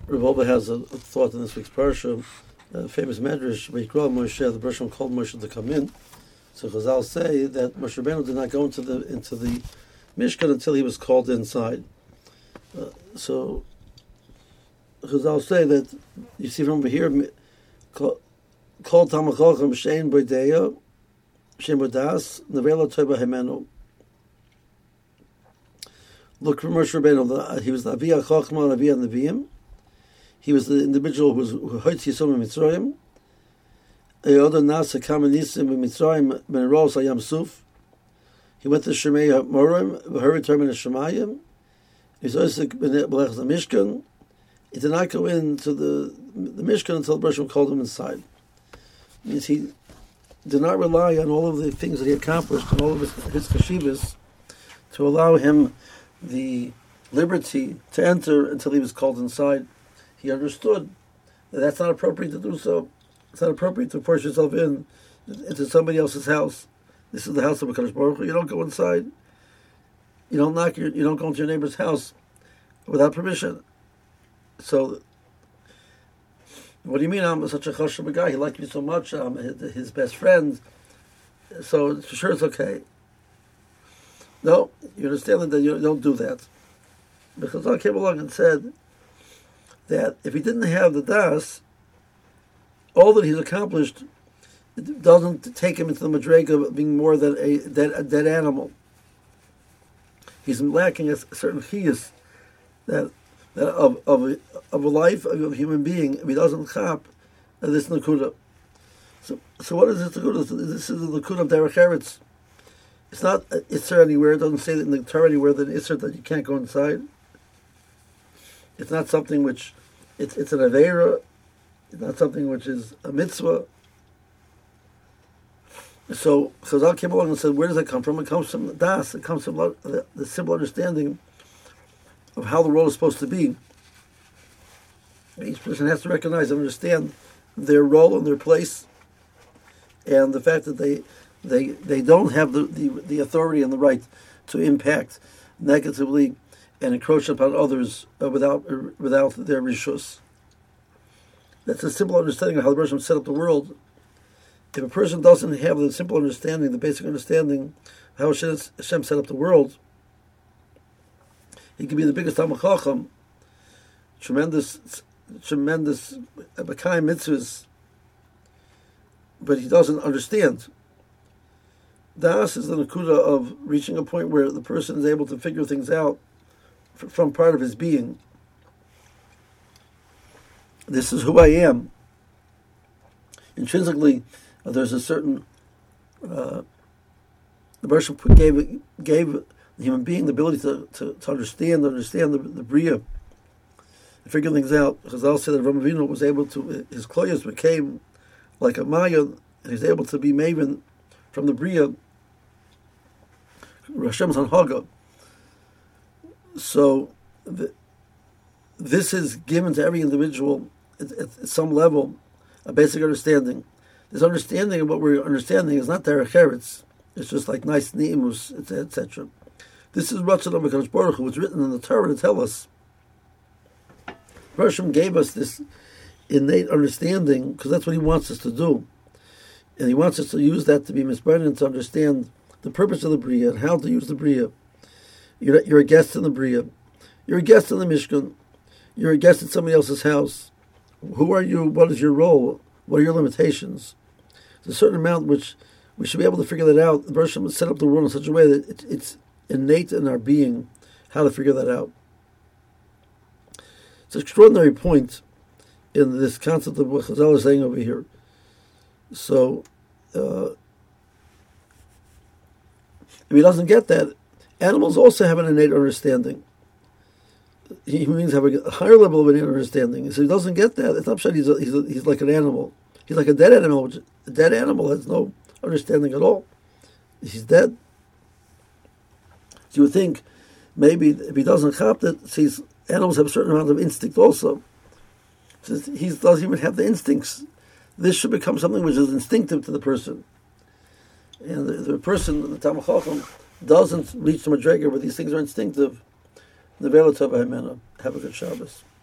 Revolba has a thought in this week's parsha, a famous medrash, Vayikra Moshe, the Bershom called Moshe to come in. So Chazal say that Moshe Rabbeinu did not go into the Mishkan until he was called inside. So Chazal say that you see from over here, called Talmid Chacham Shein Bodeya, Shein Bodas, Nevela Toba Hemenu. Look for Moshe Rabbeinu. He was the Aviyah Chachma, Aviyah Neviim. He was the individual who heard Yisum in Mitzrayim. Eyoda Nasa Kamanisim in Mitzrayim Ben Ros Hayam Suf. He went to Shemei Morim, heard Termin Shemayim. He was also Belech the Mishkan. He did not go into the Mishkan until Bershom called him inside. It means he did not rely on all of the things that he accomplished and all of his kashivas to allow him the liberty to enter until he was called inside. He understood that that's not appropriate to do so. It's not appropriate to force yourself into somebody else's house. This is the house of HaKadosh Baruch Hu. You don't go inside. You don't knock. You don't go into your neighbor's house without permission. So, what do you mean? I'm such a chashuv guy. He liked me so much. I'm his best friend. So for sure it's okay. No, you understand that you don't do that. Because I came along and said that if he didn't have the das, all that he's accomplished, it doesn't take him into the madrega of being more than a dead animal. He's lacking a certain chiyus that of a life of a human being. If he doesn't chap this nakuda, so what is this nakuda? This is the nakuda of derech eretz. It's not Isser anywhere. It doesn't say that in the Torah anywhere that Isser that you can't go inside. It's not something which, it's an Aveira. It's not something which is a mitzvah. So Chazal came along and said, where does that come from? It comes from Das. It comes from the simple understanding of how the world is supposed to be. Each person has to recognize and understand their role and their place, and the fact that they don't have the authority and the right to impact negatively and encroach upon others without their rishus. That's a simple understanding of how the Bereshit set up the world. If a person doesn't have the simple understanding, the basic understanding of how Hashem set up the world, he can be the biggest Talmid Chacham, tremendous B'kayim mitzvahs, but he doesn't understand. Das is the nakuda of reaching a point where the person is able to figure things out from part of his being. This is who I am. Intrinsically, there's a certain the Bereshit gave the human being the ability to understand the bria, and figure things out. Chazal said that Avraham Avinu was able to, his kloyos became like a maya, and he's able to be maven from the bria. Hashem's Hanhaga. So this is given to every individual at some level, a basic understanding. This understanding of what we're understanding is not derech eretz. It's just like nice ni'imus, etc. This is Ratzon of HaKadosh Baruch Hu, what's written in the Torah to tell us. Hashem gave us this innate understanding because that's what He wants us to do, and He wants us to use that to be misburdened, to understand the purpose of the bria and how to use the bria. You're a guest in the bria. You're a guest in the Mishkan. You're a guest at somebody else's house. Who are you? What is your role? What are your limitations? There's a certain amount which we should be able to figure that out. The Bereshit set up the world in such a way that it's innate in our being how to figure that out. It's an extraordinary point in this concept of what Chazal is saying over here. So, if he doesn't get that, animals also have an innate understanding. Human beings have a higher level of innate understanding. So he doesn't get that. It's not sure he's like an animal. He's like a dead animal. Which a dead animal has no understanding at all. He's dead. So you would think maybe if he doesn't chop that, see, animals have a certain amount of instinct also. So he doesn't even have the instincts. This should become something which is instinctive to the person. And the person, the Talmid Chacham, doesn't reach the madrega where these things are instinctive. Nevela Tova Himena. Have a good Shabbos.